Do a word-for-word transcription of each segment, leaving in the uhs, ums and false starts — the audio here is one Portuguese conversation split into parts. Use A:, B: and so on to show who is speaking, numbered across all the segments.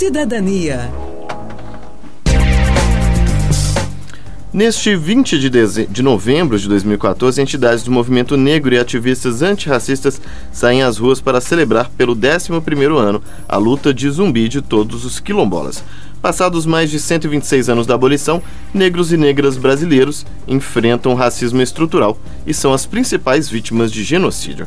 A: Cidadania.
B: Neste vinte de, deze... de novembro de dois mil e quatorze, entidades do movimento negro e ativistas antirracistas saem às ruas para celebrar pelo décimo primeiro ano a luta de zumbi de todos os quilombolas. Passados mais de cento e vinte e seis anos da abolição, negros e negras brasileiros enfrentam racismo estrutural e são as principais vítimas de genocídio.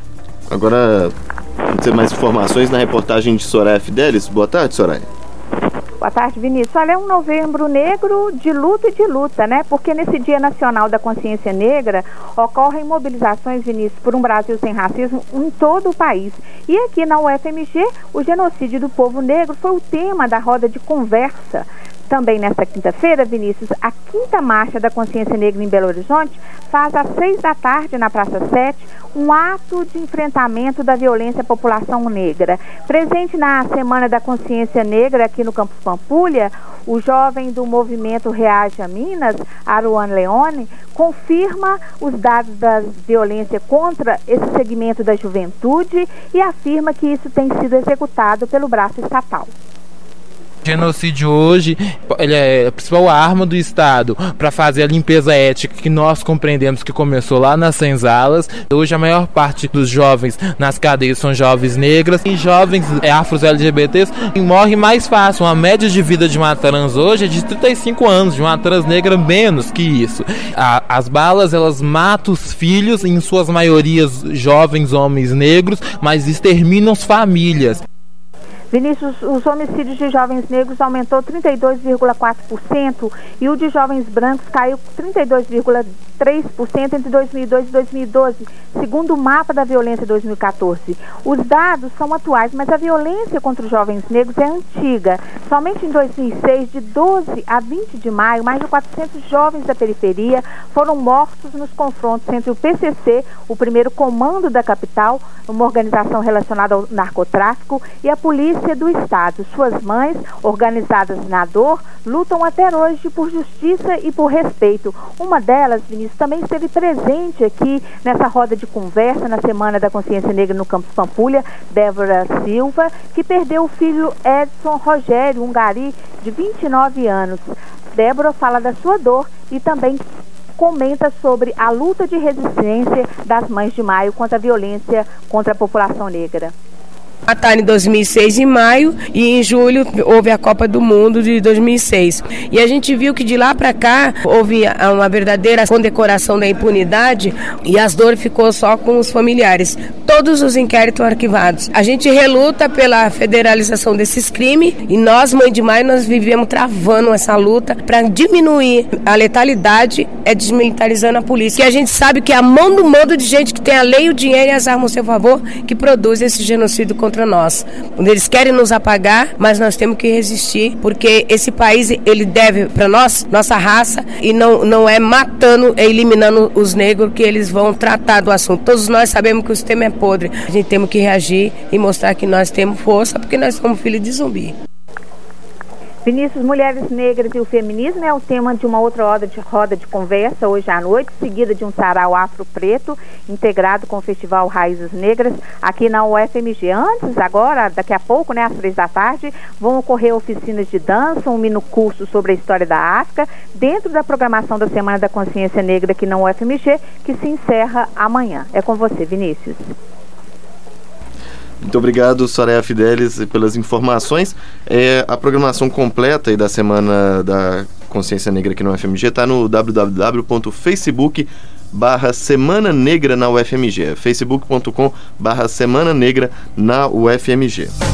B: Agora, vamos ter mais informações na reportagem de Soraya Fidelis. Boa tarde, Soraya.
C: Boa tarde, Vinícius. Olha, é um novembro negro de luta e de luta, né? Porque nesse Dia Nacional da Consciência Negra ocorrem mobilizações, Vinícius, por um Brasil sem racismo em todo o país. E aqui na U F M G, o genocídio do povo negro foi o tema da roda de conversa. Também nesta quinta-feira, Vinícius, a quinta marcha da Consciência Negra em Belo Horizonte faz às seis da tarde na Praça sete um ato de enfrentamento da violência à população negra. Presente na Semana da Consciência Negra aqui no Campus Pampulha, o jovem do movimento Reage a Minas, Aruan Leone, confirma os dados da violência contra esse segmento da juventude e afirma que isso tem sido executado pelo braço estatal.
D: O genocídio hoje ele é a principal arma do Estado para fazer a limpeza étnica que nós compreendemos que começou lá nas senzalas. Hoje a maior parte dos jovens nas cadeias são jovens negras e jovens afros L G B Ts morrem mais fácil. A média de vida de uma trans hoje é de trinta e cinco anos, de uma trans negra menos que isso. A, as balas elas matam os filhos, em suas maiorias jovens homens negros, mas exterminam as famílias.
C: Vinícius, os homicídios de jovens negros aumentou trinta e dois vírgula quatro por cento e o de jovens brancos caiu trinta e dois vírgula três por cento entre dois mil e dois e dois mil e doze, segundo o mapa da violência dois mil e quatorze. Os dados são atuais, mas a violência contra os jovens negros é antiga. Somente em dois mil e seis, de doze a vinte de maio, mais de quatrocentos jovens da periferia foram mortos nos confrontos entre o P C C, o primeiro comando da capital, uma organização relacionada ao narcotráfico, e a polícia do Estado. Suas mães, organizadas na dor, lutam até hoje por justiça e por respeito. Uma delas, Vinícius, também esteve presente aqui nessa roda de conversa na Semana da Consciência Negra no Campus Pampulha, Débora Silva, que perdeu o filho Edson Rogério, um gari de vinte e nove anos. Débora fala da sua dor e também comenta sobre a luta de resistência das Mães de Maio contra a violência contra a população negra.
E: Mataram em dois mil e seis em maio e em julho houve a Copa do Mundo de dois mil e seis. E a gente viu que de lá para cá houve uma verdadeira condecoração da impunidade e as dores ficou só com os familiares. Todos os inquéritos arquivados. A gente reluta pela federalização desses crimes e nós, Mãe de Maio, nós vivemos travando essa luta para diminuir a letalidade, é desmilitarizando a polícia. Que a gente sabe que é a mão do mando de gente que tem a lei, o dinheiro e as armas ao seu favor que produz esse genocídio contra contra nós. Eles querem nos apagar, mas nós temos que resistir, porque esse país, ele deve para nós, nossa raça, e não, não é matando, é eliminando os negros que eles vão tratar do assunto. Todos nós sabemos que o sistema é podre. A gente tem que reagir e mostrar que nós temos força, porque nós somos filhos de zumbi.
C: Vinícius, mulheres negras e o feminismo é o tema de uma outra roda de, roda de conversa hoje à noite, seguida de um sarau afro-preto, integrado com o Festival Raízes Negras, aqui na U F M G. Antes, agora, daqui a pouco, né, às três da tarde, vão ocorrer oficinas de dança, um mini-curso sobre a história da África, dentro da programação da Semana da Consciência Negra aqui na U F M G, que se encerra amanhã. É com você, Vinícius.
B: Muito obrigado, Soraya Fidelis, pelas informações. É, a programação completa aí da Semana da Consciência Negra aqui na U F M G está no w w w ponto facebook barra Semana Negra na U F M G. facebook ponto com barra Semana Negra na U F M G.